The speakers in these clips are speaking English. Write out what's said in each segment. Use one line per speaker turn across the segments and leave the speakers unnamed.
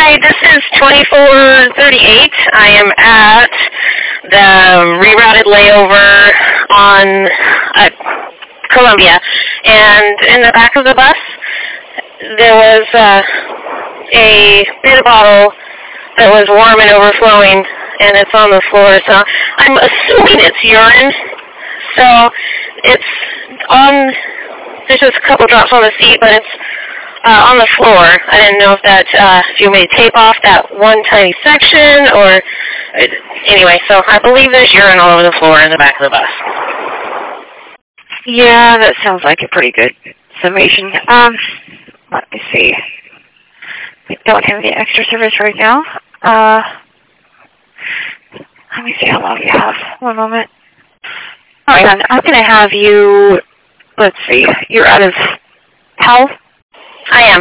Hi, this is 2438. I am at the rerouted layover on Columbia, and in the back of the bus there was a beer bottle that was warm and overflowing, and it's on the floor. So I'm assuming it's urine. So it's on. There's just a couple drops on the seat, but it's on the floor. I didn't know if that if you may tape off that one tiny section, or anyway. So I believe there's urine all over the floor in the back of the bus.
Yeah, that sounds like a pretty good summation. Let me see. We don't have any extra service right now. Let me see how long we have. One moment. All right, I'm going to have you, let's see, you're out of Powell?
I am.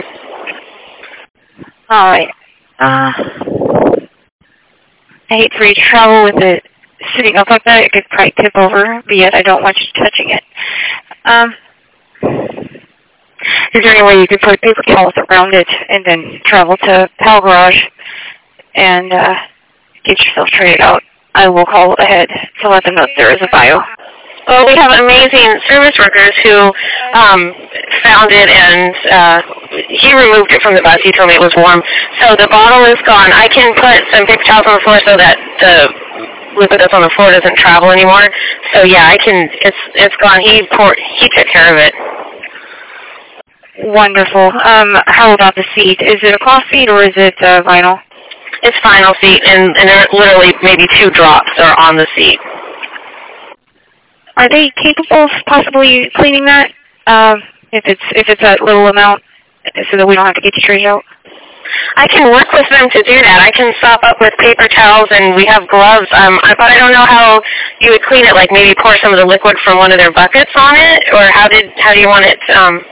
All right. I hate for you to travel with it sitting up like that. It could probably tip over, but yet I don't want you touching it. Is there any way you could put paper towels around it and then travel to Powell Garage and get yourself traded out? I will call ahead to let them know that there is a bio.
Well, we have amazing service workers who found it, and he removed it from the bus. He told me it was warm. So the bottle is gone. I can put some paper towels on the floor so that the liquid that's on the floor doesn't travel anymore. So yeah, I can. It's gone. He took care of it.
Wonderful. How about the seat? Is it a cloth seat or is it vinyl?
It's vinyl seat, and there are literally maybe 2 drops are on the seat.
Are they capable of possibly cleaning that? If it's that little amount, so that we don't have to get you traded out?
I can work with them to do that. I can sop up with paper towels, and we have gloves. But I don't know how you would clean it. Like maybe pour some of the liquid from one of their buckets on it, or how do you want it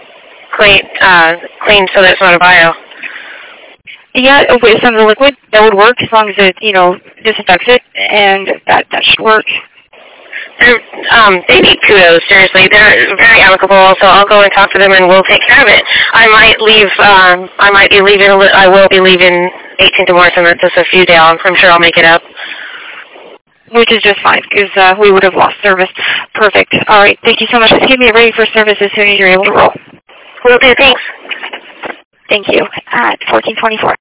clean so that it's not a bio?
Yeah, with some of the liquid, that would work as long as it disinfects it, and that should work.
They need kudos, seriously. They're very amicable, so I'll go and talk to them and we'll take care of it. I will be leaving 18th of Morrison. That's just a few days. I'm sure I'll make it up.
Which is just fine, because we would have lost service. Perfect. All right, thank you so much. Keep me ready for service as soon as you're able to roll.
Will do, thanks.
Thank you. At 1424.